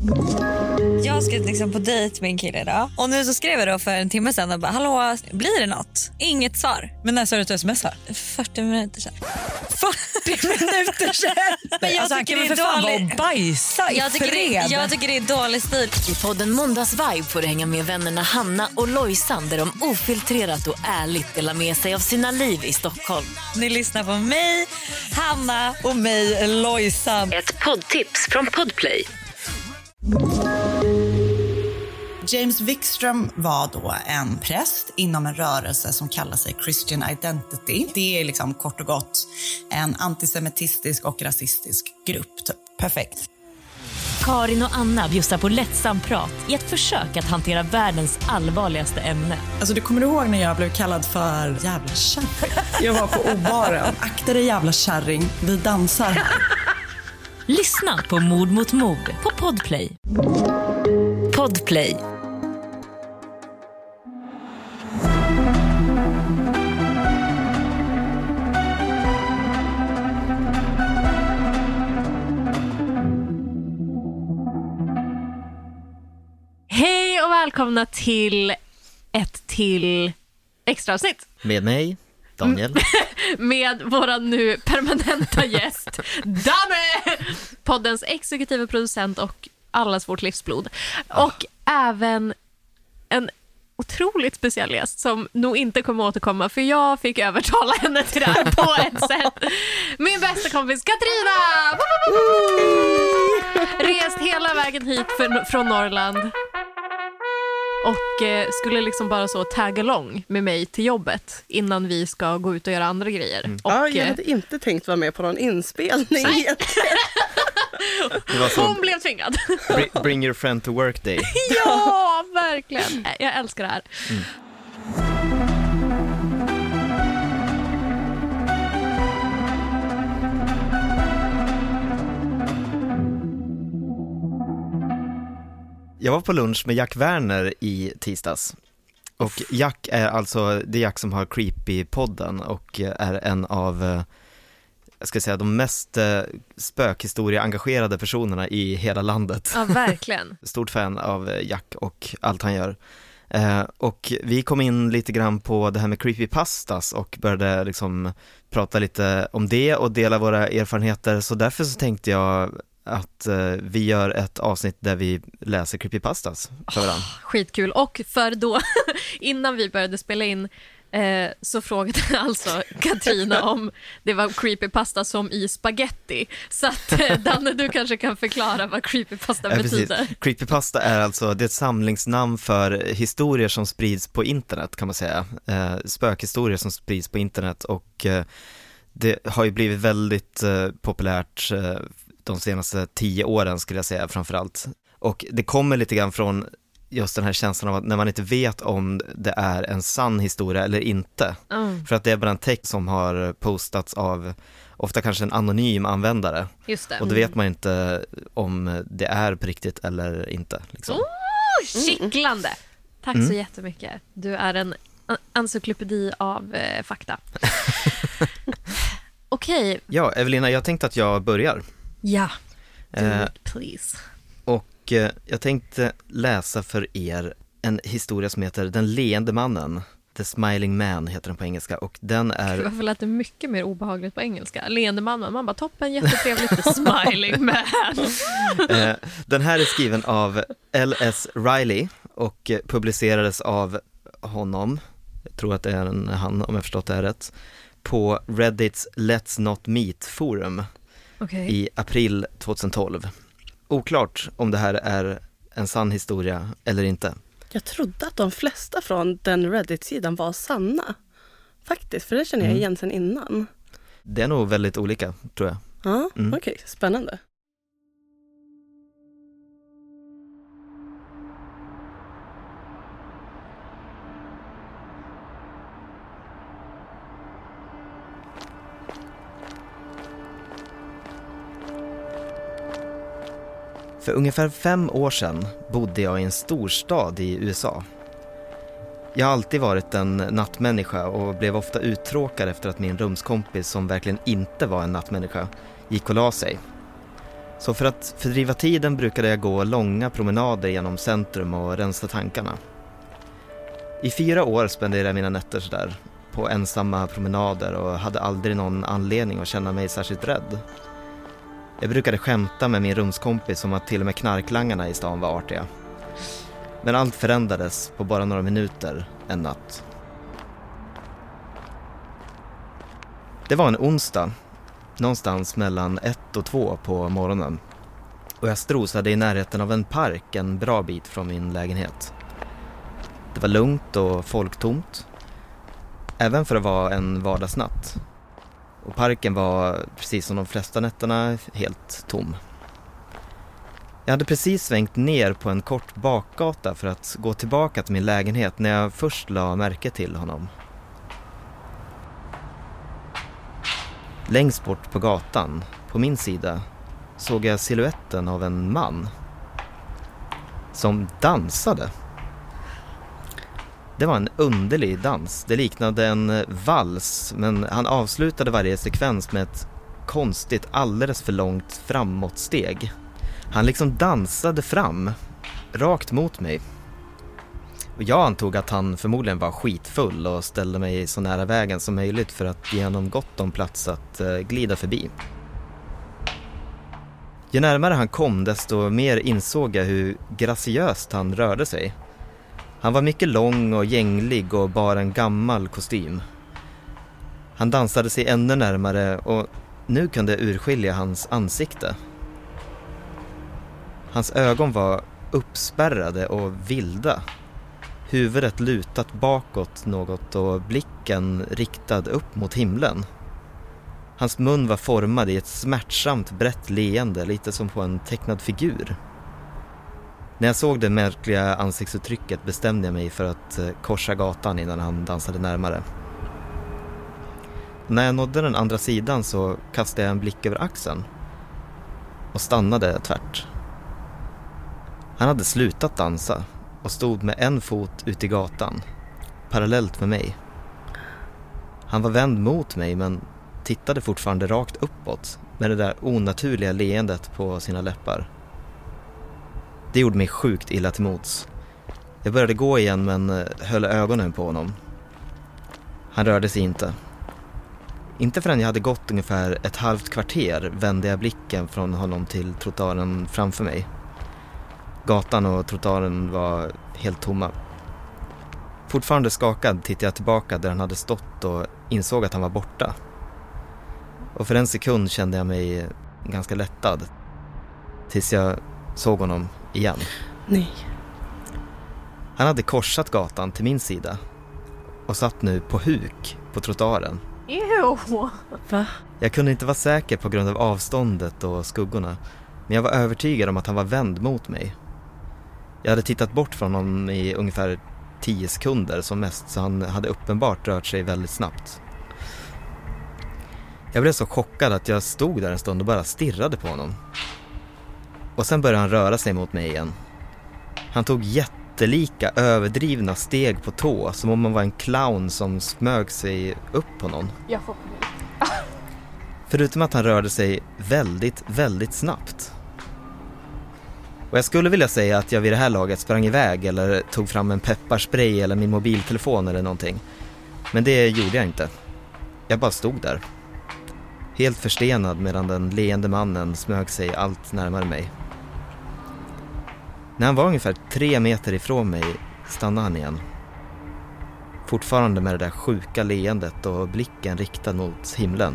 Jag ska liksom på dejt med en kille idag. Och nu så skrev jag då för en timme sedan och bara, hallå, blir det något? Inget svar. Men när sa du att du smsar? 40 minuter sedan. 40 minuter sedan? Men jag alltså, tycker han kan det är väl för fan dålig- vara och bajsa i fred. Jag tycker det är dålig stil. I podden Måndagsvibe får du hänga med vännerna Hanna och Lojsan där de ofiltrerat och ärligt delar med sig av sina liv i Stockholm. Ni lyssnar på mig, Hanna. Och mig, Lojsan. Ett poddtips från Podplay. James Wikström var då en präst inom en rörelse som kallar sig Christian Identity. Det är liksom kort och gott en antisemitistisk och rasistisk grupp. Typ. Perfekt. Karin och Anna bjussar på lättsam prat i ett försök att hantera världens allvarligaste ämne. Alltså, du kommer ihåg när jag blev kallad för jävla kärring? Jag var på obaren. Akta dig jävla kärring, vi dansar. Lyssna på Mord mot mord på Podplay. Podplay. Hej och välkomna till ett till extra avsnitt. Med mig, Daniel. Med våran nu permanenta gäst, Damme! Poddens exekutiva producent och allas vårt livsblod. Och även en otroligt speciell gäst som nog inte kommer återkomma, för jag fick övertala henne till det här på ett sätt. Min bästa kompis Katrina! Rest hela vägen hit från Norrland. Och skulle liksom bara så tagga along med mig till jobbet innan vi ska gå ut och göra andra grejer. Och, ja, jag hade inte tänkt vara med på någon inspelning. Det var så, hon blev tvingad. bring your friend to work day. Ja, verkligen. Jag älskar det här. Jag var på lunch med Jack Werner i tisdags. Och Jack är alltså, det är Jack som har Creepy-podden och är en av, jag ska säga, de mest spökhistoria-engagerade personerna i hela landet. Ja, verkligen. Stort fan av Jack och allt han gör. Och vi kom in lite grann på det här med creepypastas och började liksom prata lite om det och dela våra erfarenheter. Så därför så tänkte jag att vi gör ett avsnitt där vi läser creepypastas för varandra. Skitkul. Och för då, innan vi började spela in, så frågade alltså Katrina om det var creepypasta som i spaghetti. Så att Danne, du kanske kan förklara vad creepypasta betyder. Precis. Creepypasta är alltså, det är ett samlingsnamn för historier som sprids på internet, kan man säga. Spökhistorier som sprids på internet, och det har ju blivit väldigt populärt de senaste 10 åren, skulle jag säga, framförallt. Och det kommer lite grann från just den här känslan av att när man inte vet om det är en sann historia eller inte. För att det är bara en text som har postats av ofta kanske en anonym användare. Just det. Och då vet man inte om det är på riktigt eller inte. Liksom. Kittlande. Tack så jättemycket. Du är en encyklopedi av fakta. Okej. Ja, Evelina, jag tänkte att jag börjar. Ja, do it, please. Och jag tänkte läsa för er en historia som heter Den leende mannen. The Smiling Man heter den på engelska. Och den är... Varför lät det mycket mer obehagligt på engelska? Leende man, man bara toppen, jättetrevligt. The Smiling Man. Den här är skriven av L.S. Riley och publicerades av honom, jag tror att det är en han om jag förstått det här rätt, på Reddits Let's Not Meet forum. I april 2012. Oklart om det här är en sann historia eller inte. Jag trodde att de flesta från den Reddit-sidan var sanna. Faktiskt, för det känner jag igen sen innan. Det är nog väldigt olika, tror jag. Ja, okej. Spännande. För ungefär 5 år sedan bodde jag i en storstad i USA. Jag har alltid varit en nattmänniska och blev ofta uttråkad efter att min rumskompis, som verkligen inte var en nattmänniska, gick och la sig. Så för att fördriva tiden brukade jag gå långa promenader genom centrum och rensa tankarna. I 4 år spenderade jag mina nätter så där på ensamma promenader och hade aldrig någon anledning att känna mig särskilt rädd. Jag brukade skämta med min rumskompis om att till och med knarklangarna i stan var artiga. Men allt förändrades på bara några minuter en natt. Det var en onsdag, någonstans mellan 1 och 2 på morgonen. Och jag strosade i närheten av en park en bra bit från min lägenhet. Det var lugnt och folktomt, även för att vara en vardagsnatt. Och parken var, precis som de flesta nätterna, helt tom. Jag hade precis svängt ner på en kort bakgata för att gå tillbaka till min lägenhet när jag först la märke till honom. Längst bort på gatan, på min sida, såg jag siluetten av en man som dansade. Det var en underlig dans. Det liknade en vals, men han avslutade varje sekvens med ett konstigt, alldeles för långt framåtsteg. Han liksom dansade fram, rakt mot mig. Och jag antog att han förmodligen var skitfull och ställde mig så nära vägen som möjligt för att ge honom gott om plats att glida förbi. Ju närmare han kom, desto mer insåg jag hur graciöst han rörde sig. Han var mycket lång och gänglig och bar en gammal kostym. Han dansade sig ännu närmare och nu kunde jag urskilja hans ansikte. Hans ögon var uppspärrade och vilda. Huvudet lutat bakåt något och blicken riktad upp mot himlen. Hans mun var formad i ett smärtsamt brett leende, lite som på en tecknad figur. När jag såg det märkliga ansiktsuttrycket bestämde jag mig för att korsa gatan innan han dansade närmare. När jag nådde den andra sidan så kastade jag en blick över axeln och stannade tvärt. Han hade slutat dansa och stod med en fot ut i gatan, parallellt med mig. Han var vänd mot mig men tittade fortfarande rakt uppåt med det där onaturliga leendet på sina läppar. Det gjorde mig sjukt illa till mots. Jag började gå igen men höll ögonen på honom. Han rörde sig inte. Inte förrän jag hade gått ungefär ett halvt kvarter vände jag blicken från honom till trottoaren framför mig. Gatan och trottoaren var helt tomma. Fortfarande skakad tittade jag tillbaka där han hade stått och insåg att han var borta. Och för en sekund kände jag mig ganska lättad. Tills jag såg honom igen. Nej. Han hade korsat gatan till min sida och satt nu på huk på trottoaren. Ew. Va? Jag kunde inte vara säker på grund av avståndet och skuggorna, men jag var övertygad om att han var vänd mot mig. Jag hade tittat bort från honom i ungefär 10 sekunder som mest, så han hade uppenbart rört sig väldigt snabbt. Jag blev så chockad att jag stod där en stund och bara stirrade på honom. Och sen började han röra sig mot mig igen. Han tog jättelika, överdrivna steg på tå, som om man var en clown som smög sig upp på någon. Jag får Förutom att han rörde sig väldigt, väldigt snabbt. Och jag skulle vilja säga att jag vid det här laget sprang iväg eller tog fram en pepparspray eller min mobiltelefon eller någonting. Men det gjorde jag inte. Jag bara stod där. Helt förstenad medan den leende mannen smög sig allt närmare mig. När han var ungefär 3 meter ifrån mig stannade han igen. Fortfarande med det där sjuka leendet och blicken riktad mot himlen.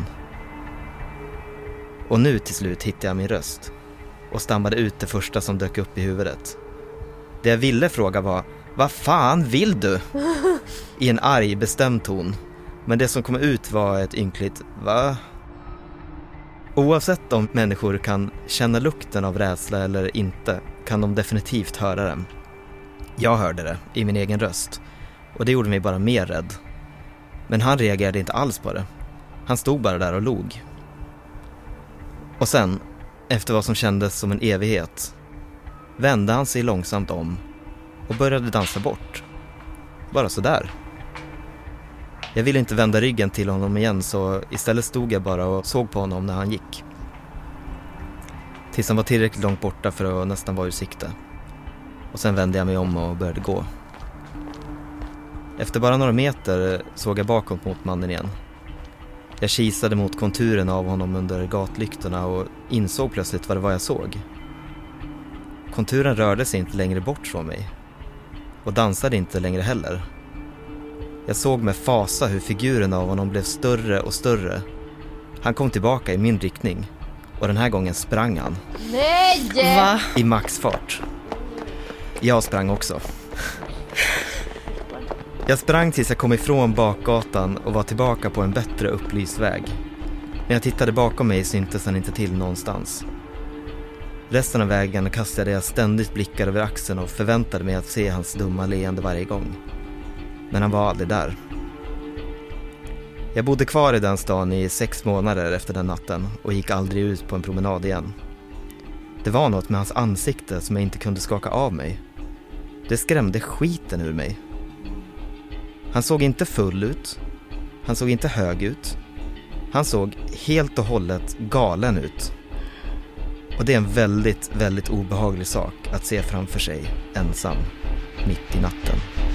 Och nu till slut hittade jag min röst och stammade ut det första som dök upp i huvudet. Det jag ville fråga var: vad fan vill du? I en arg, bestämd ton. Men det som kom ut var ett ynkligt va? Oavsett om människor kan känna lukten av rädsla eller inte, kan de definitivt höra den. Jag hörde det i min egen röst och det gjorde mig bara mer rädd. Men han reagerade inte alls på det. Han stod bara där och log. Och sen, efter vad som kändes som en evighet, vände han sig långsamt om och började dansa bort. Bara så där. Jag ville inte vända ryggen till honom igen, så istället stod jag bara och såg på honom när han gick. Tills han var tillräckligt långt borta för att nästan vara ur sikte. Och sen vände jag mig om och började gå. Efter bara några meter såg jag bakåt mot mannen igen. Jag kisade mot konturen av honom under gatlyktorna och insåg plötsligt vad det var jag såg. Konturen rörde sig inte längre bort från mig. Och dansade inte längre heller. Jag såg med fasa hur figuren av honom blev större och större. Han kom tillbaka i min riktning. Och den här gången sprang han. Nej! Va? I maxfart. Jag sprang också. Jag sprang tills jag kom ifrån bakgatan och var tillbaka på en bättre upplyst väg. När jag tittade bakom mig syntes han inte till någonstans. Resten av vägen kastade jag ständigt blickar över axeln och förväntade mig att se hans dumma leende varje gång. Men han var aldrig där. Jag bodde kvar i den stan i 6 månader efter den natten och gick aldrig ut på en promenad igen. Det var något med hans ansikte som jag inte kunde skaka av mig. Det skrämde skiten ur mig. Han såg inte full ut. Han såg inte hög ut. Han såg helt och hållet galen ut. Och det är en väldigt, väldigt obehaglig sak att se framför sig ensam mitt i natten.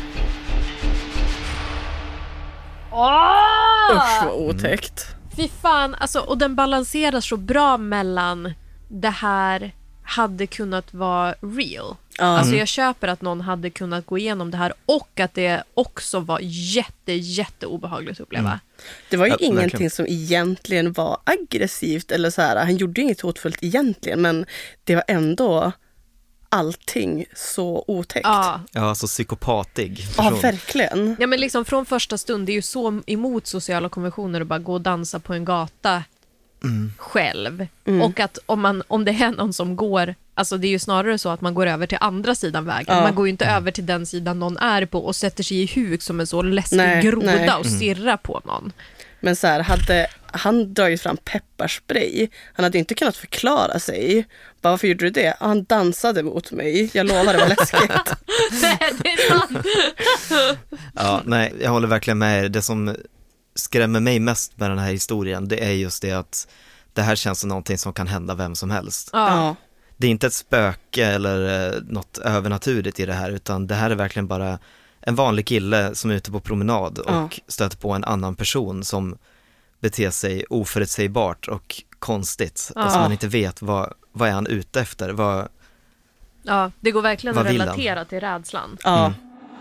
Usch vad otäckt. Fy fan, alltså, och den balanserar så bra mellan det här hade kunnat vara real. Alltså jag köper att någon hade kunnat gå igenom det här och att det också var jätte obehagligt att uppleva. Det var ju ingenting verkligen. som egentligen var aggressivt eller så här. Han gjorde inget hotfullt egentligen, men det var ändå allting så otäckt. Ja, så psykopatig Ja, person. verkligen. Ja, men liksom från första stund, det är ju så emot sociala konventioner att bara gå och dansa på en gata själv. Och att om det är någon som går, alltså det är ju snarare så att man går över till andra sidan vägen. Man går ju inte över till den sidan någon är på och sätter sig i huk som en så läskig groda och stirrar på någon. Men så här, hade han dragit fram pepparspray, han hade inte kunnat förklara sig. Bara, varför gjorde du det? Han dansade mot mig. Jag lovar, det var läskigt. Nej, det är sant. Ja, nej, jag håller verkligen med er. Det som skrämmer mig mest med den här historien, det är just det att det här känns som någonting som kan hända vem som helst. Ja. Det är inte ett spöke eller något övernaturligt i det här, utan det här är verkligen bara en vanlig kille som är ute på promenad och stöter på en annan person som beter sig oförutsägbart och konstigt. Alltså man inte vet vad är han ute efter. Ja, det går verkligen Vad att vill han? relatera till rädslan. Ja.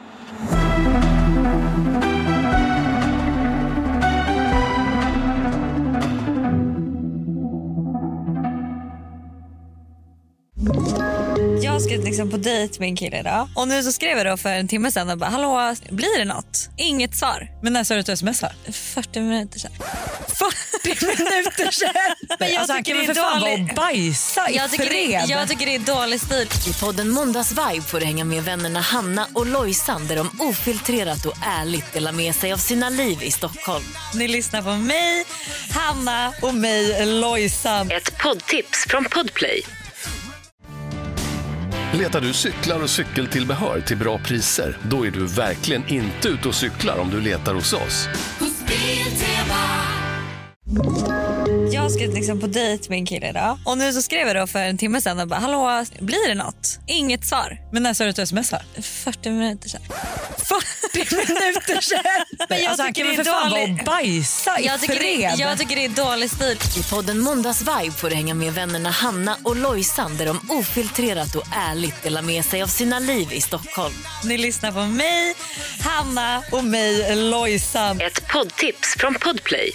Jag ska liksom på dejt med en kille idag. Och nu så skrev jag då för en timme sedan och bara, hallå, blir det något? Inget svar. Men när sa du att du smsar? 40 minuter sedan. 40 minuter sedan! Men jag alltså, han tycker kan det väl är för fan vara dåligt. och bajsa i Jag tycker det är dålig stil. I podden Måndagsvibe får du hänga med vännerna Hanna och Lojsan där de ofiltrerat och ärligt delar med sig av sina liv i Stockholm. Ni lyssnar på mig, Hanna. Och mig, Lojsan. Ett poddtips från Podplay. Letar du cyklar och cykeltillbehör till bra priser? Då är du verkligen inte ute och cyklar om du letar hos oss. Jag ska liksom på dejt med en kille idag. Och nu så skrev jag då för en timme sedan och bara, hallå, blir det något? Inget svar. Men när sa du att du smsar? 40 minuter sedan. 40 minuter sedan! Men jag alltså, han kan tycker väl det för är fan vara dålig. och bajsa i Jag tycker det är dålig stil. I podden Måndagsvibe får du hänga med vännerna Hanna och Lojsan där de ofiltrerat och ärligt delar med sig av sina liv i Stockholm. Ni lyssnar på mig, Hanna. Och mig, Lojsan. Ett poddtips från Podplay.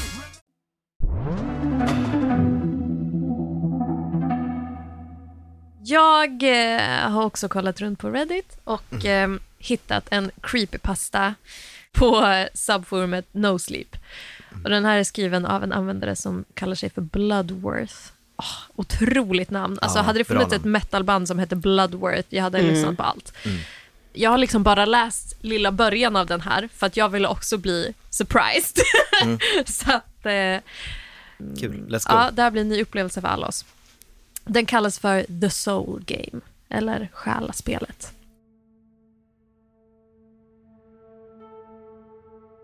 Jag har också kollat runt på Reddit och hittat en creepypasta på subforumet No Sleep. Och den här är skriven av en användare som kallar sig för Bloodworth. Otroligt namn. Alltså hade det funnits ett metalband som hette Bloodworth, jag hade lyssnat på allt. Jag har liksom bara läst lilla början av den här för att jag ville också bli surprised. Så att Kul, let's go. ja, det här blir en ny upplevelse för alla oss. Den kallas för The Soul Game, eller själaspelet.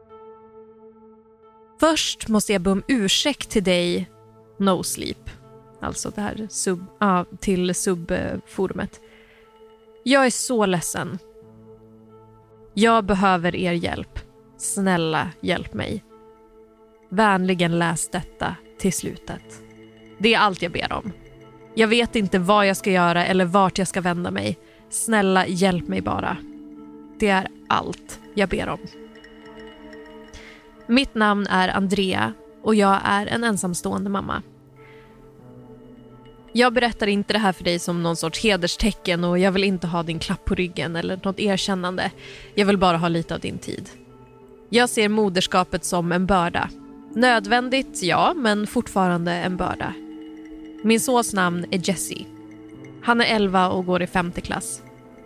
Först måste jag be om ursäkt till dig, No Sleep. alltså det här till subforumet. Jag är så ledsen. Jag behöver er hjälp. Snälla, hjälp mig. Vänligen läs detta till slutet. Det är allt jag ber om. Jag vet inte vad jag ska göra eller vart jag ska vända mig. Snälla, hjälp mig bara. Det är allt jag ber om. Mitt namn är Andrea och jag är en ensamstående mamma. Jag berättar inte det här för dig som någon sorts hederstecken och jag vill inte ha din klapp på ryggen eller något erkännande. Jag vill bara ha lite av din tid. Jag ser moderskapet som en börda. Nödvändigt, ja, men fortfarande en börda. Min sons namn är Jesse. Han är 11 och går i 5:e klass.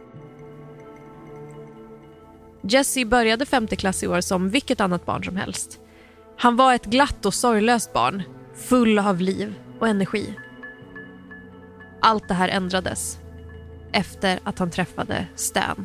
Jesse började 5:e klass i år som vilket annat barn som helst. Han var ett glatt och sorglöst barn, full av liv och energi. Allt det här ändrades efter att han träffade Stan.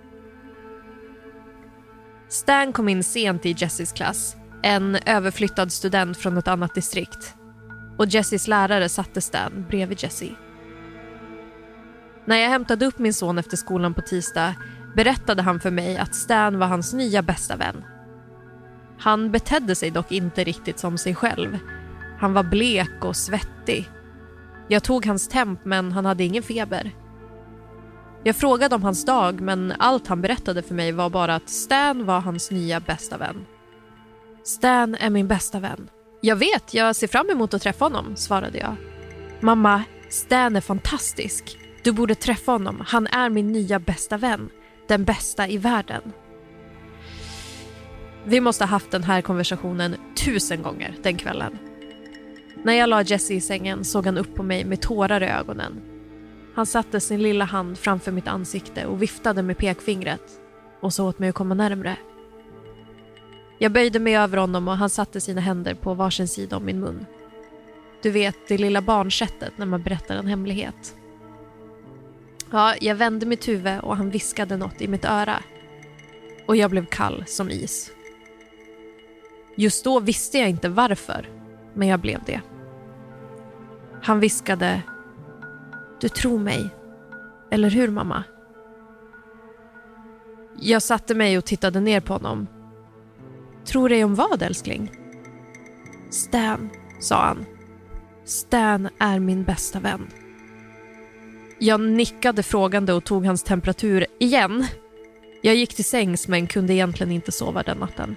Stan kom in sent i Jessys klass, en överflyttad student från ett annat distrikt. Och Jessys lärare satte Stan bredvid Jesse. När jag hämtade upp min son efter skolan på tisdag berättade han för mig att Stan var hans nya bästa vän. Han betedde sig dock inte riktigt som sig själv. Han var blek och svettig. Jag tog hans temp men han hade ingen feber. Jag frågade om hans dag men allt han berättade för mig var bara att Stan var hans nya bästa vän. Stan är min bästa vän. Jag vet, jag ser fram emot att träffa honom, svarade jag. Mamma, Stan är fantastisk. Du borde träffa honom, han är min nya bästa vän. Den bästa i världen. Vi måste ha haft den här konversationen 1000 gånger den kvällen. När jag la Jesse i sängen såg han upp på mig med tårar i ögonen. Han satte sin lilla hand framför mitt ansikte och viftade med pekfingret och så åt mig att komma närmare. Jag böjde mig över honom och han satte sina händer på varsin sida om min mun. Du vet, det lilla barnsättet när man berättar en hemlighet. Ja, jag vände mitt huvud och han viskade något i mitt öra. Och jag blev kall som is. Just då visste jag inte varför, men jag blev det. Han viskade: du tror mig, eller hur mamma? Jag satte mig och tittade ner på honom. Tror dig om vad, älskling? Stan, sa han. Stan är min bästa vän. Jag nickade frågande och tog hans temperatur igen. Jag gick till sängs men kunde egentligen inte sova den natten.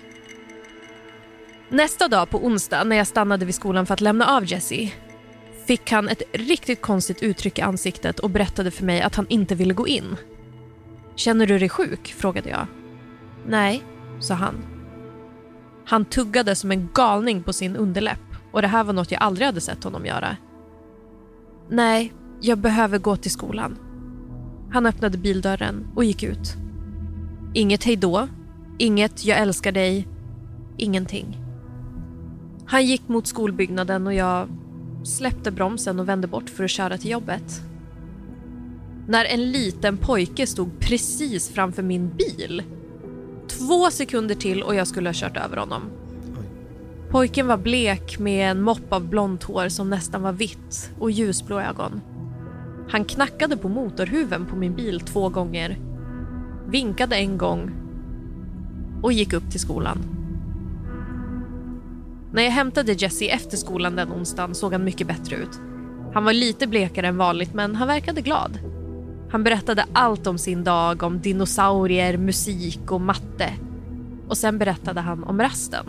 Nästa dag på onsdag när jag stannade vid skolan för att lämna av Jesse fick han ett riktigt konstigt uttryck i ansiktet och berättade för mig att han inte ville gå in. Känner du dig sjuk? Frågade jag. Nej, sa han. Han tuggade som en galning på sin underläpp och det här var något jag aldrig hade sett honom göra. Nej, jag behöver gå till skolan. Han öppnade bildörren och gick ut. Inget hejdå, inget jag älskar dig, ingenting. Han gick mot skolbyggnaden och jag släppte bromsen och vände bort för att köra till jobbet. När en liten pojke stod precis framför min bil. 2 sekunder till och jag skulle ha kört över honom. Pojken var blek med en mopp av blont hår som nästan var vitt och ljusblå ögon. Han knackade på motorhuven på min bil 2 gånger, vinkade en gång och gick upp till skolan. När jag hämtade Jesse efter skolan den onsdagen såg han mycket bättre ut. Han var lite blekare än vanligt men han verkade glad. Han berättade allt om sin dag, om dinosaurier, musik och matte. Och sen berättade han om rasten.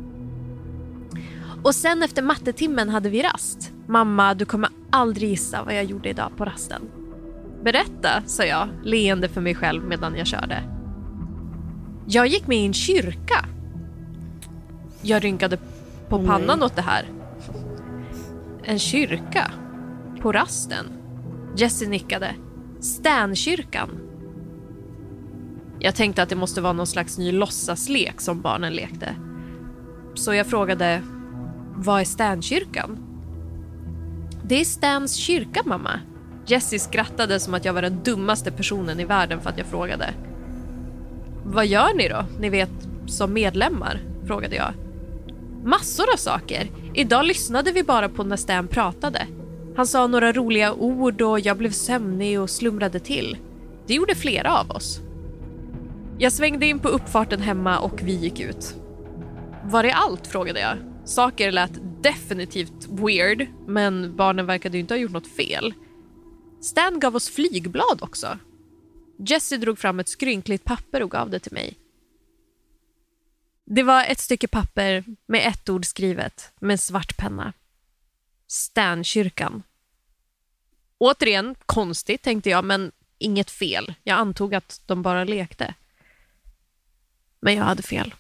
Och sen efter mattetimmen hade vi rast. Mamma, du kommer aldrig gissa vad jag gjorde idag på rasten. Berätta, sa jag, leende för mig själv medan jag körde. Jag gick med i en kyrka. Jag rynkade på pannan åt det här. En kyrka? På rasten? Jesse nickade. Stankyrkan. Jag tänkte att det måste vara någon slags ny låtsaslek som barnen lekte. Så jag frågade, vad är Stankyrkan? Det är Stans kyrka, mamma. Jesse skrattade som att jag var den dummaste personen i världen för att jag frågade. Vad gör ni då? Ni vet, som medlemmar, frågade jag. Massor av saker. Idag lyssnade vi bara på när Stan pratade. Han sa några roliga ord och jag blev sömnig och slumrade till. Det gjorde flera av oss. Jag svängde in på uppfarten hemma och vi gick ut. Var det allt, frågade jag. Saker lät definitivt weird, men barnen verkade ju inte ha gjort något fel. Stan gav oss flygblad också. Jessie drog fram ett skrynkligt papper och gav det till mig. Det var ett stycke papper med ett ord skrivet med svart penna. Stankyrkan. Återigen, konstigt tänkte jag, men inget fel. Jag antog att de bara lekte. Men jag hade fel.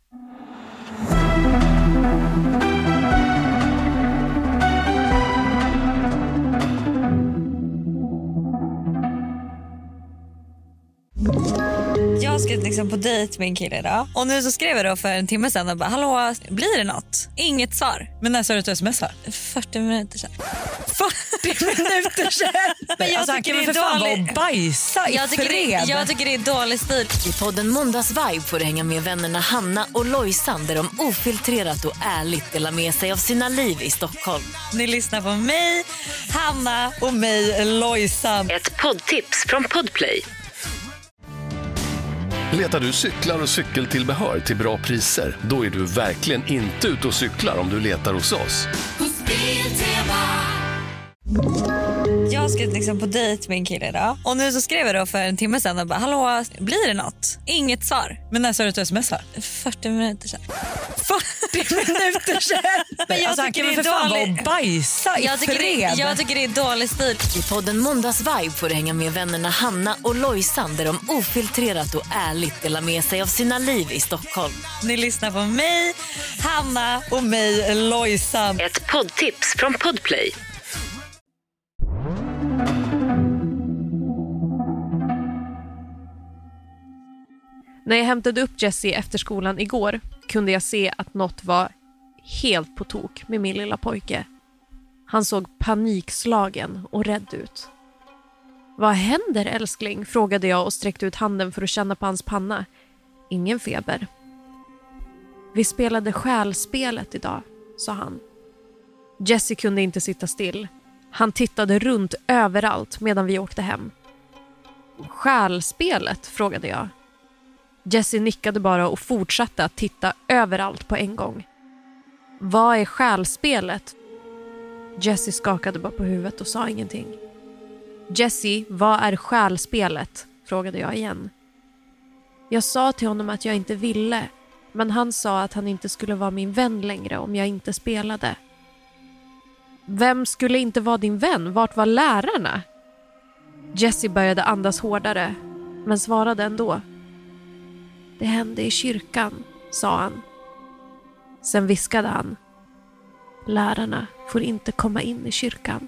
Jag ska liksom på dejt med en kille idag. Och nu så skrev jag då för en timme sedan och bara, hallå, blir det något? Inget svar. Men när sa du att du smsar? 40 minuter sedan. 40 minuter sedan? Men jag alltså, han tycker kan det är väl för fan dåligt. vara och bajsa i fred. Jag tycker det är dålig stil. I podden Måndagsvibe får du hänga med vännerna Hanna och Lojsan där de ofiltrerat och ärligt delar med sig av sina liv i Stockholm. Ni lyssnar på mig, Hanna. Och mig, Lojsan. Ett poddtips från Podplay. Letar du cyklar och cykeltillbehör till bra priser? Då är du verkligen inte ute och cyklar om du letar hos oss. Jag ska liksom på dejt med en kille idag. Och nu så skrev jag då för en timme sedan och bara, hallå, blir det något? Inget svar. Men när sa du att du smsar? 40 minuter sedan. 40 minuter sedan? Men jag alltså, han tycker kan det väl är för fan vara dåligt. och bajsa i fred. Jag tycker det är dålig stil. I podden Måndagsvibe får du hänga med vännerna Hanna och Lojsan där de ofiltrerat och ärligt delar med sig av sina liv i Stockholm. Ni lyssnar på mig, Hanna. Och mig, Lojsan. Ett poddtips från Podplay. När jag hämtade upp Jessie efter skolan igår kunde jag se att något var helt på tok med min lilla pojke. Han såg panikslagen och rädd ut. Vad händer, älskling? Frågade jag och sträckte ut handen för att känna på hans panna. Ingen feber. Vi spelade själspelet idag, sa han. Jessie kunde inte sitta still. Han tittade runt överallt medan vi åkte hem. Själspelet, frågade jag. Jessie nickade bara och fortsatte att titta överallt på en gång. Vad är själspelet? Jessie skakade bara på huvudet och sa ingenting. Jessie, vad är själspelet? Frågade jag igen. Jag sa till honom att jag inte ville, men han sa att han inte skulle vara min vän längre om jag inte spelade. Vem skulle inte vara din vän? Vart var lärarna? Jessie började andas hårdare, men svarade ändå. Det hände i kyrkan, sa han. Sen viskade han. Lärarna får inte komma in i kyrkan.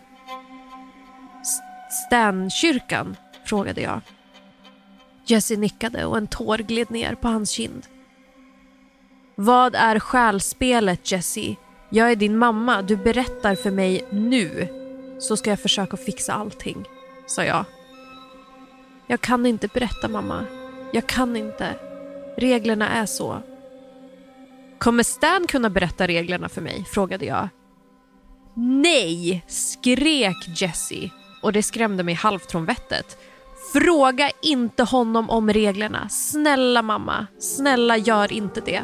Stankyrkan, frågade jag. Jessie nickade och en tår gled ner på hans kind. Vad är själspelet, Jessie? Jag är din mamma, du berättar för mig nu. Så ska jag försöka fixa allting, sa jag. Jag kan inte berätta, mamma. Jag kan inte. Reglerna är så. Kommer Stan kunna berätta reglerna för mig? Frågade jag. Nej, skrek Jessie. Och det skrämde mig halvt från vettet. Fråga inte honom om reglerna. Snälla mamma, snälla gör inte det.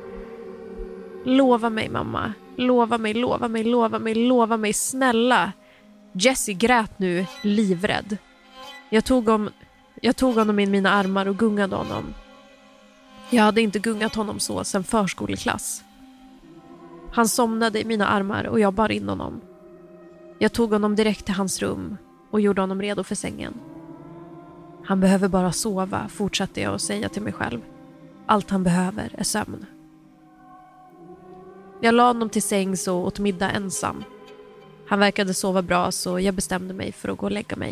Lova mig, mamma. Lova mig, lova mig, lova mig, lova mig, snälla. Jessie grät nu, livrädd. Jag tog honom i mina armar och gungade honom. Jag hade inte gungat honom så sedan förskoleklass. Han somnade i mina armar och jag bar in honom. Jag tog honom direkt till hans rum och gjorde honom redo för sängen. Han behöver bara sova, fortsatte jag att säga till mig själv. Allt han behöver är sömn. Jag la honom till sängs och åt middag ensam. Han verkade sova bra så jag bestämde mig för att gå och lägga mig.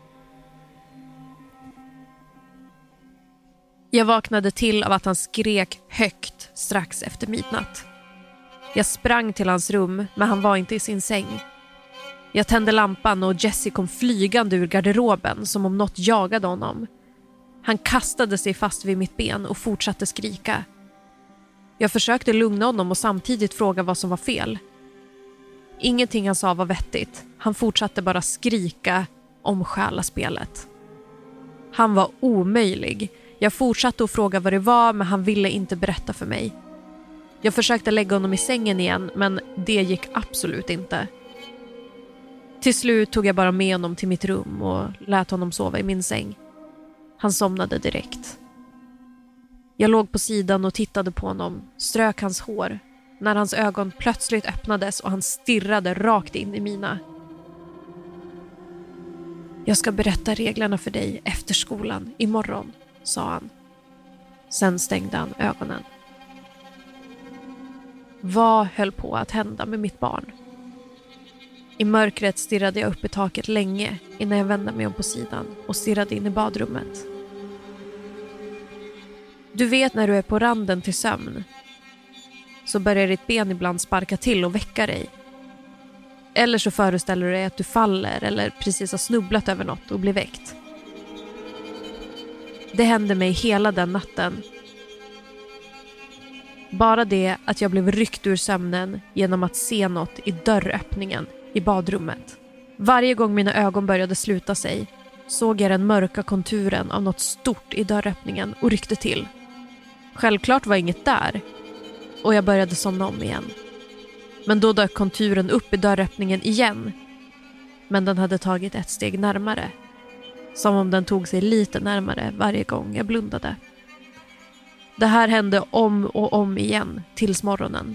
Jag vaknade till av att han skrek högt strax efter midnatt. Jag sprang till hans rum, men han var inte i sin säng. Jag tände lampan och Jessie kom flygande ur garderoben som om något jagade honom. Han kastade sig fast vid mitt ben och fortsatte skrika. Jag försökte lugna honom och samtidigt fråga vad som var fel. Ingenting han sa var vettigt. Han fortsatte bara skrika om själaspelet. Han var omöjlig. Jag fortsatte att fråga vad det var, men han ville inte berätta för mig. Jag försökte lägga honom i sängen igen, men det gick absolut inte. Till slut tog jag bara med honom till mitt rum och lät honom sova i min säng. Han somnade direkt. Jag låg på sidan och tittade på honom, strök hans hår, när hans ögon plötsligt öppnades och han stirrade rakt in i mina. Jag ska berätta reglerna för dig efter skolan imorgon, sa han. Sen stängde han ögonen. Vad höll på att hända med mitt barn? I mörkret stirrade jag upp i taket länge innan jag vände mig om på sidan och stirrade in i badrummet. Du vet när du är på randen till sömn så börjar ditt ben ibland sparka till och väcka dig. Eller så föreställer du dig att du faller eller precis har snubblat över något och blir väckt. Det hände mig hela den natten. Bara det att jag blev ryckt ur sömnen genom att se något i dörröppningen i badrummet. Varje gång mina ögon började sluta sig såg jag den mörka konturen av något stort i dörröppningen och ryckte till. Självklart var inget där och jag började somna om igen. Men då dök konturen upp i dörröppningen igen. Men den hade tagit ett steg närmare. Som om den tog sig lite närmare varje gång jag blundade. Det här hände om och om igen tills morgonen.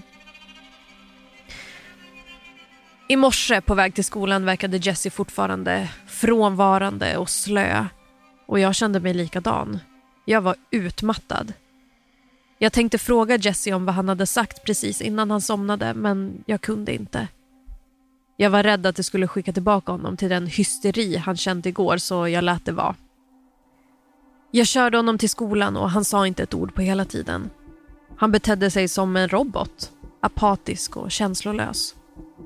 I morse på väg till skolan verkade Jessie fortfarande frånvarande och slö. Och jag kände mig likadan. Jag var utmattad. Jag tänkte fråga Jessie om vad han hade sagt precis innan han somnade, men jag kunde inte. Jag var rädd att det skulle skicka tillbaka honom till den hysteri han kände igår, så jag lät det vara. Jag körde honom till skolan och han sa inte ett ord på hela tiden. Han betedde sig som en robot, apatisk och känslolös.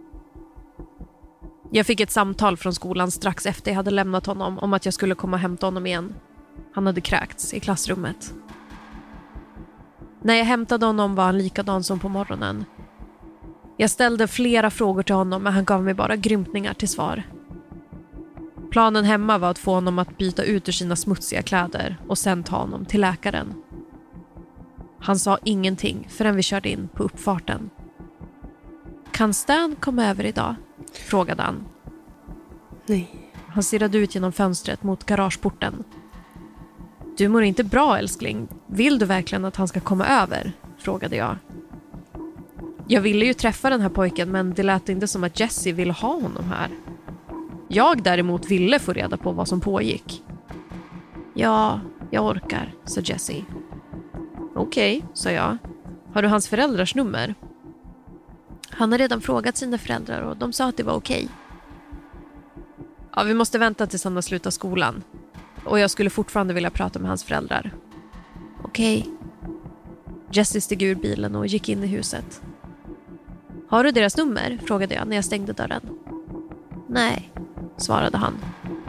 Jag fick ett samtal från skolan strax efter jag hade lämnat honom om att jag skulle komma och hämta honom igen. Han hade kräkts i klassrummet. När jag hämtade honom var han likadan som på morgonen. Jag ställde flera frågor till honom, men han gav mig bara grymtningar till svar. Planen hemma var att få honom att byta ut ur sina smutsiga kläder och sen ta honom till läkaren. Han sa ingenting förrän vi körde in på uppfarten. Kan Stan komma över idag? Frågade han. Nej. Han stirrade ut genom fönstret mot garageporten. Du mår inte bra, älskling. Vill du verkligen att han ska komma över? Frågade jag. Jag ville ju träffa den här pojken, men det lät inte som att Jessie ville ha honom här. Jag däremot ville få reda på vad som pågick. Ja, jag orkar, sa Jessie. Okej, sa jag. Har du hans föräldrars nummer? Han har redan frågat sina föräldrar och de sa att det var okej. Ja, vi måste vänta tills han har slutat skolan. Och jag skulle fortfarande vilja prata med hans föräldrar. Okej. Jessie steg ur bilen och gick in i huset. Har du deras nummer? Frågade jag när jag stängde dörren. Nej, svarade han.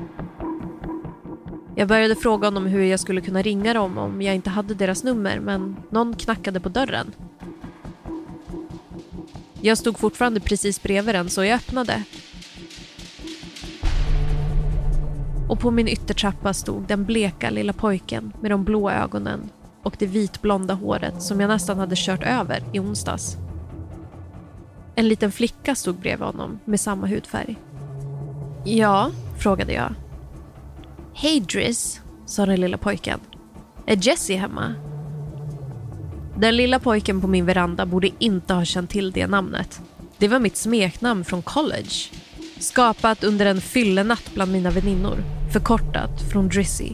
Jag började fråga honom hur jag skulle kunna ringa dem om jag inte hade deras nummer, men någon knackade på dörren. Jag stod fortfarande precis bredvid den, så jag öppnade. Och på min yttertrappa stod den bleka lilla pojken med de blå ögonen och det vitblonda håret som jag nästan hade kört över i onsdags. En liten flicka stod bredvid honom med samma hudfärg. Ja, frågade jag. Hej Driss, sa den lilla pojken. Är Jessie hemma? Den lilla pojken på min veranda borde inte ha känt till det namnet. Det var mitt smeknamn från college. Skapat under en fyllenatt bland mina väninnor. Förkortat från Drissy.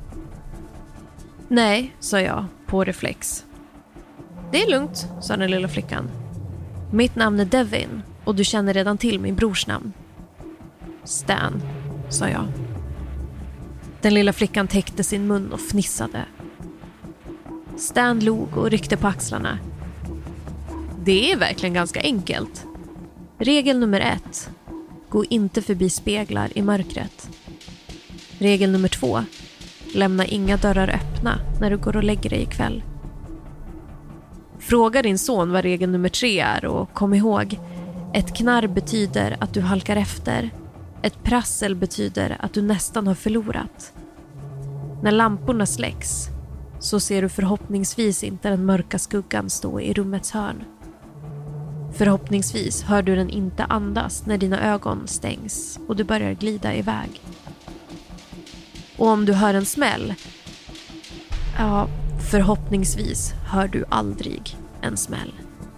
Nej, sa jag på reflex. Det är lugnt, sa den lilla flickan. Mitt namn är Devin och du känner redan till min brors namn. Stan, sa jag. Den lilla flickan täckte sin mun och fnissade. Stan log och ryckte på axlarna. Det är verkligen ganska enkelt. Regel nummer 1. Gå inte förbi speglar i mörkret. Regel nummer 2. Lämna inga dörrar öppna när du går och lägger dig ikväll. Fråga din son vad regel nummer 3 är och kom ihåg, Ett knarr betyder att du halkar efter. Ett prassel betyder att du nästan har förlorat. När lamporna släcks så ser du förhoppningsvis inte den mörka skuggan stå i rummets hörn. Förhoppningsvis hör du den inte andas när dina ögon stängs och du börjar glida iväg. Och om du hör en smäll, ja, förhoppningsvis hör du aldrig en smäll.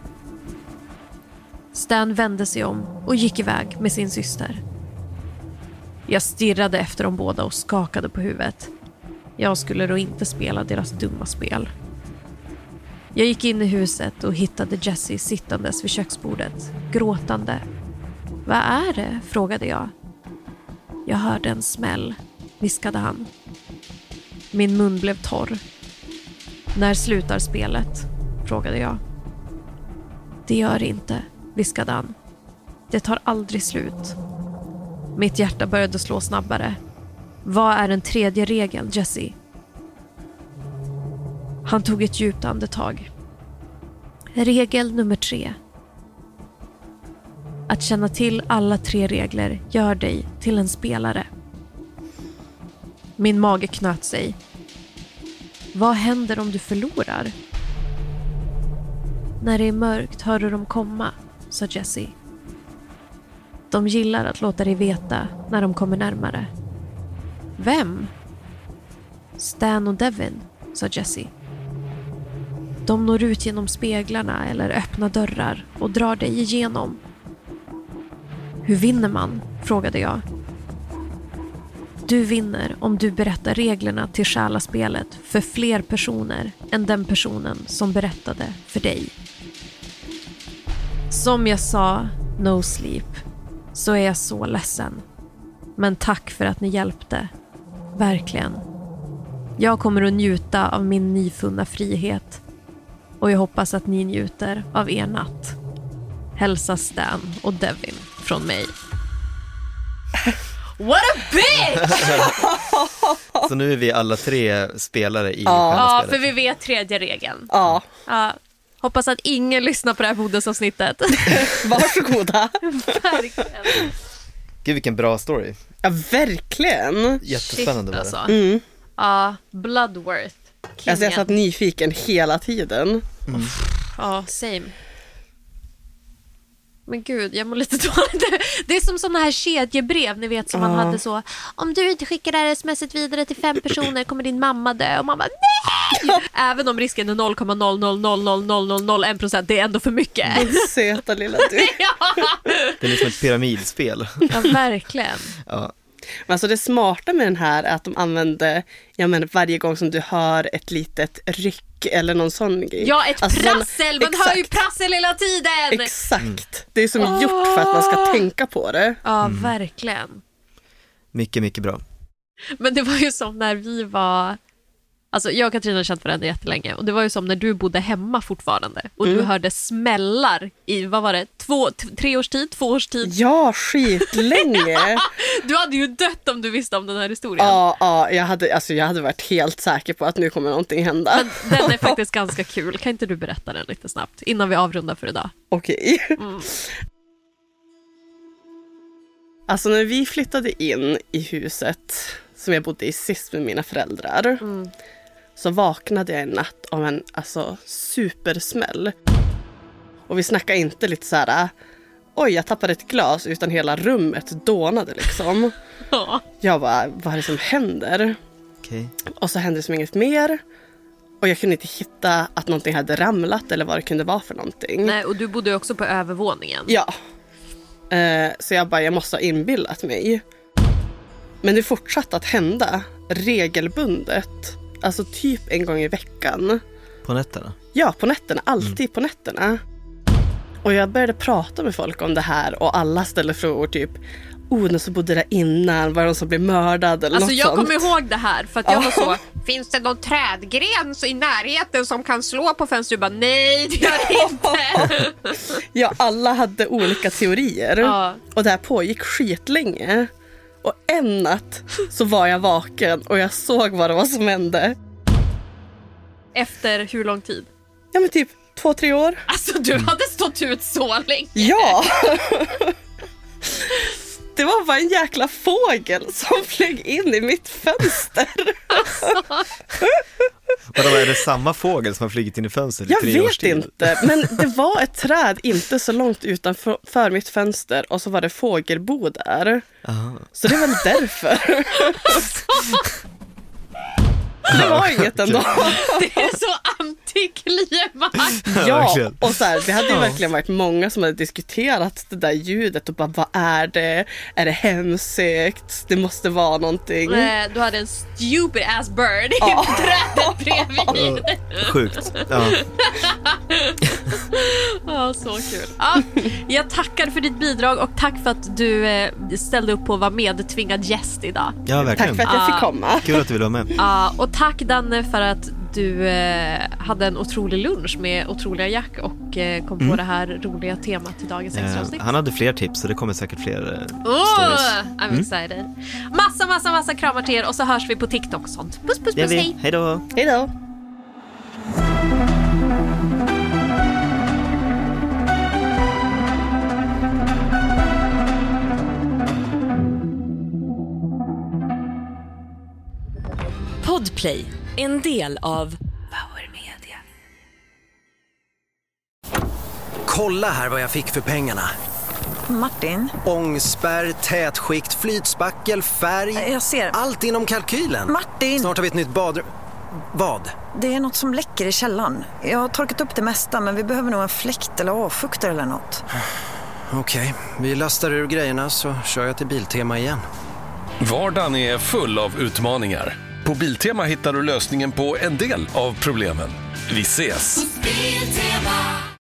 Stan vände sig om och gick iväg med sin syster. Jag stirrade efter dem båda och skakade på huvudet. Jag skulle då inte spela deras dumma spel. Jag gick in i huset och hittade Jesse sittandes vid köksbordet, gråtande. Vad är det? Frågade jag. Jag hörde en smäll, viskade han. Min mun blev torr. När slutar spelet? Frågade jag. Det gör det inte, viskade han. Det tar aldrig slut. Mitt hjärta började slå snabbare. Vad är den tredje regeln, Jesse? Han tog ett djupt andetag. Regel nummer 3. Att känna till alla 3 regler gör dig till en spelare. Min mage knöt sig. Vad händer om du förlorar? När det är mörkt hör du dem komma, sa Jesse. De gillar att låta dig veta när de kommer närmare. Vem? Stan och Devin, sa Jesse. De når ut genom speglarna eller öppna dörrar och drar dig igenom. Hur vinner man? Frågade jag. Du vinner om du berättar reglerna till själaspelet för fler personer än den personen som berättade för dig. Som jag sa, no sleep, så är jag så ledsen. Men tack för att ni hjälpte. Verkligen. Jag kommer att njuta av min nyfunna frihet. Och jag hoppas att ni njuter av er natt. Hälsa Stan och Devin från mig. What a bitch! Så nu är vi alla 3 spelare i Ja, spelet. för vi vet tredje regeln. Ja. Ja. Hoppas att ingen lyssnar på det här bodelsavsnittet. Varsågoda. Verkligen. Gud, vilken bra story. Ja, verkligen. Jättespännande Shit, var det. Mm. Ja, Bloodworth. Alltså, jag satt nyfiken hela tiden. Ja, same. Men gud, jag mår lite dåligt. Det är som såna här kedjebrev, ni vet, som man hade så. Om du inte skickar det här sms:et vidare till 5 personer kommer din mamma dö. Och man bara, nej! Även om risken är 0,0000001%, det är ändå för mycket. Din söta lilla du. Ja, Det är liksom ett pyramidspel. ja, verkligen. Ja. Men alltså det smarta med den här är att de använder, jag menar, varje gång som du hör ett litet ryck eller någon sån grej. Ja, ett alltså, prassel, man hör ju prassel hela tiden. Exakt. Det är som gjort för att man ska tänka på det. Ja, verkligen. Mycket, mycket bra. Men det var ju som när vi var... Alltså jag och Katarina har känt varandra jättelänge. Och det var ju som när du bodde hemma fortfarande. Och du hörde smällar i, vad var det? 3 års tid? 2 års tid? Ja, skitlänge. Du hade ju dött om du visste om den här historien. Ja, jag hade varit helt säker på att nu kommer någonting hända. Men den är faktiskt ganska kul. Kan inte du berätta den lite snabbt innan vi avrundar för idag? Okej. Alltså när vi flyttade in i huset som jag bodde i sist med mina föräldrar så vaknade jag en natt av en supersmäll. Och vi snackade inte lite så här: oj, jag tappade ett glas, utan hela rummet dånade liksom. Ja. Jag bara, vad är det som händer? Okej. Och så hände det som inget mer. Och jag kunde inte hitta att någonting hade ramlat eller vad det kunde vara för någonting. Nej, och du bodde ju också på övervåningen. Ja. Så jag måste ha inbillat mig. Men det fortsatte att hända regelbundet. Alltså typ en gång i veckan. På nätterna? Ja, på nätterna. Alltid på nätterna. Och jag började prata med folk om det här. Och alla ställde frågor typ: den som bodde där innan, var det någon som blev mördad eller alltså något jag sånt. kommer ihåg det här för att jag var så: finns det någon trädgren så i närheten som kan slå på fönstret? Bara, nej, det gör det inte. Ja, alla hade olika teorier. Ja. Och det här pågick skitlänge. Och en natt så var jag vaken och jag såg vad det var som hände. Efter hur lång tid? Ja, men typ 2-3 år. Alltså du hade stått ut så länge. Ja. Det var bara en jäkla fågel som flög in i mitt fönster. Vadå, är det samma fågel som har flugit in i fönstret i Jag 3 års vet tid? inte, men det var ett träd inte så långt utanför mitt fönster och så var det fågelbo där. Aha. Så det var väl därför. Det var inget ändå. Det är så antiklimax. Ja, verkligen. och så här, det hade ju verkligen varit många som hade diskuterat det där ljudet och bara, vad är det? Är det hemsökt? Det måste vara någonting. Du hade en stupid ass bird i trädet bredvid. Sjukt. Ja. Ja, så kul. Ja, jag tackar för ditt bidrag och tack för att du ställde upp på att vara medtvingad gäst idag. Ja, verkligen. Tack för att jag fick komma. Kul att du ville vara med. Ja, och tack Danne för att du hade en otrolig lunch med otroliga Jack och kom på det här roliga temat till dagens extraavsnitt. Han hade fler tips så det kommer säkert fler stories. stories. I'm excited. Massa kramar till er och så hörs vi på TikTok och sånt. Puss, hej. Hej då. Hej då. Podplay, en del av Power Media. Kolla här vad jag fick för pengarna. Martin, Ångspärr, tätskikt, flytspackel, färg. jag ser. Allt inom kalkylen. Martin! Snart har vi ett nytt badrum. Vad? Det är något som läcker i källaren. Jag har torkat upp det mesta, men vi behöver nog en fläkt eller avfuktare eller något. Okej, vi lastar ur grejerna så kör jag till Biltema igen. Vardagen är full av utmaningar. På Biltema hittar du lösningen på en del av problemen. Vi ses!